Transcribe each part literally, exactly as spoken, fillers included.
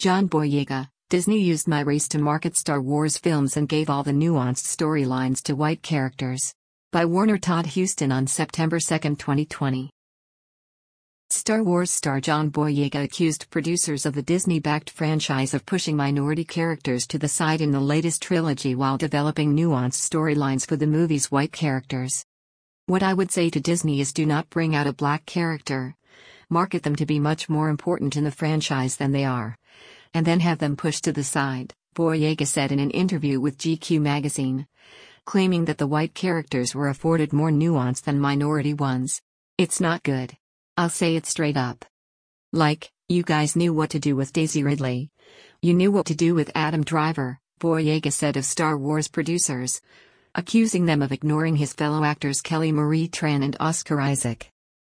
John Boyega, Disney used my race to market Star Wars films and gave all the nuanced storylines to white characters. By Warner Todd Huston on September second, twenty twenty. Star Wars star John Boyega accused producers of the Disney-backed franchise of pushing minority characters to the side in the latest trilogy while developing nuanced storylines for the movie's white characters. "What I would say to Disney is do not bring out a black character. Market them to be much more important in the franchise than they are. And then have them pushed to the side," Boyega said in an interview with G Q magazine, claiming that the white characters were afforded more nuance than minority ones. "It's not good. I'll say it straight up. Like, you guys knew what to do with Daisy Ridley. You knew what to do with Adam Driver," Boyega said of Star Wars producers, accusing them of ignoring his fellow actors Kelly Marie Tran and Oscar Isaac.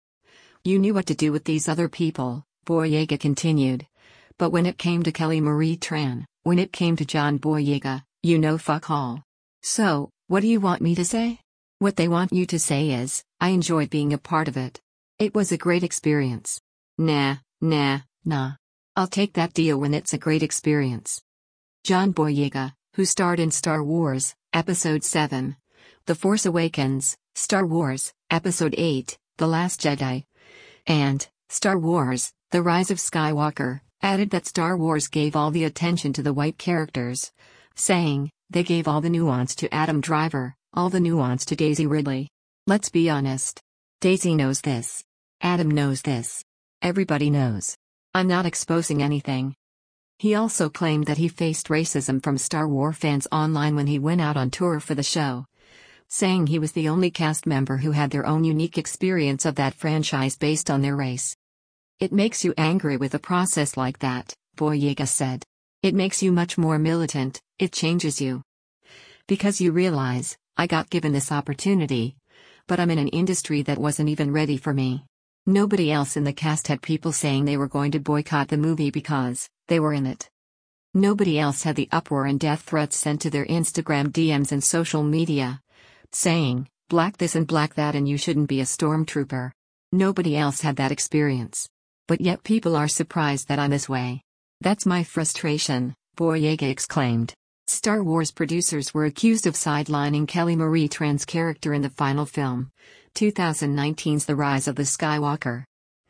"You knew what to do with these other people," Boyega continued. "But when it came to Kelly Marie Tran, when it came to John Boyega, you know fuck all. So, what do you want me to say? What they want you to say is, I enjoyed being a part of it. It was a great experience. Nah, nah, nah. I'll take that deal when it's a great experience." John Boyega, who starred in Star Wars, Episode seven, The Force Awakens, Star Wars, Episode eight, The Last Jedi, and Star Wars, The Rise of Skywalker, added that Star Wars gave all the attention to the white characters, saying, "They gave all the nuance to Adam Driver, all the nuance to Daisy Ridley. Let's be honest. Daisy knows this. Adam knows this. Everybody knows. I'm not exposing anything." He also claimed that he faced racism from Star Wars fans online when he went out on tour for the show, saying he was the only cast member who had their own unique experience of that franchise based on their race. "It makes you angry with a process like that," Boyega said. "It makes you much more militant, it changes you. Because you realize, I got given this opportunity, but I'm in an industry that wasn't even ready for me. Nobody else in the cast had people saying they were going to boycott the movie because they were in it. Nobody else had the uproar and death threats sent to their Instagram D Ms and social media, saying, black this and black that and you shouldn't be a stormtrooper. Nobody else had that experience. But yet people are surprised that I'm this way. That's my frustration," Boyega exclaimed. Star Wars producers were accused of sidelining Kelly Marie Tran's character in the final film, twenty nineteen's The Rise of the Skywalker.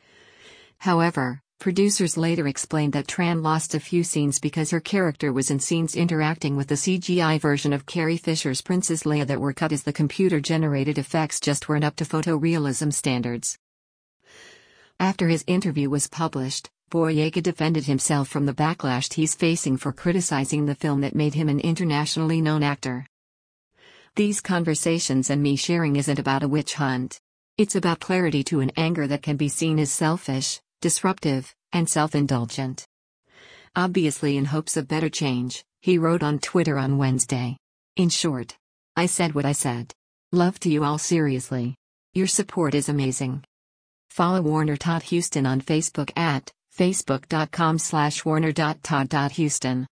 However, producers later explained that Tran lost a few scenes because her character was in scenes interacting with the C G I version of Carrie Fisher's Princess Leia that were cut as the computer-generated effects just weren't up to photorealism standards. After his interview was published, Boyega defended himself from the backlash he's facing for criticizing the film that made him an internationally known actor. "These conversations and me sharing isn't about a witch hunt. It's about clarity to an anger that can be seen as selfish, disruptive, and self-indulgent. Obviously in hopes of better change," he wrote on Twitter on Wednesday. "In short, I said what I said. Love to you all seriously. Your support is amazing." Follow Warner Todd Huston on Facebook at facebook dot com slash warner dot todd dot huston.